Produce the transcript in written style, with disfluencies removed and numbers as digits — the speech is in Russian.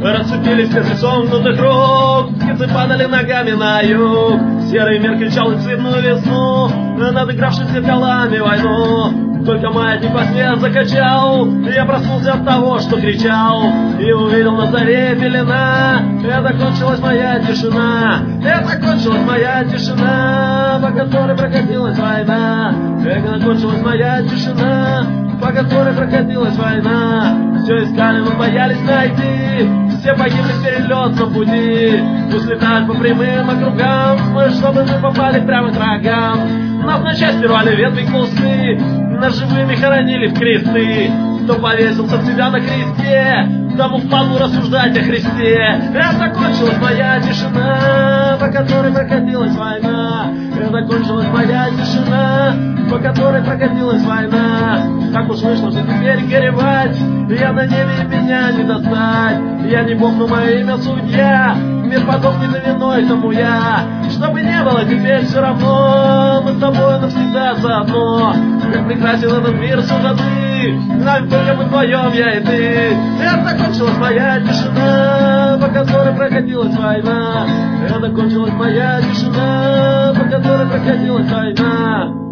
Расцепились без сомкнутых рук, птицы падали ногами на юг. Серый мир кричал и цветную весну, над игравшей зеркалами войну. Только маятник во сне закачал, я проснулся от того, что кричал, и увидел на заре пелена. Это кончилась моя тишина, это кончилась моя тишина, по которой прокатилась война. Это кончилась моя тишина, по которой прокатилась война. Все искали, но боялись найти, все погибли в перелетном пути. Пусть летают по прямым округам, чтобы мы попали прямо к врагам. Нас на части рвали ветви кусты, нас живыми хоронили в кресты. Кто повесился в себя на кресте, тому впадлу рассуждать о Христе. Это кончилась моя тишина, по которой прокатилась война. Это кончилась моя тишина, по которой прокатилась война. Так уж вышло, что теперь горевать, я на небе и меня не достать. Я не бог, но мое имя судья, мир подобный виной тому я. Чтобы не было теперь все равно, мы с тобой навсегда заодно. Как прекрасен этот мир сужаты, нам только мы вдвоем, я и ты. Это кончилась моя тишина, по которой прокатилась война. Это кончилась моя тишина, по которой прокатилась война.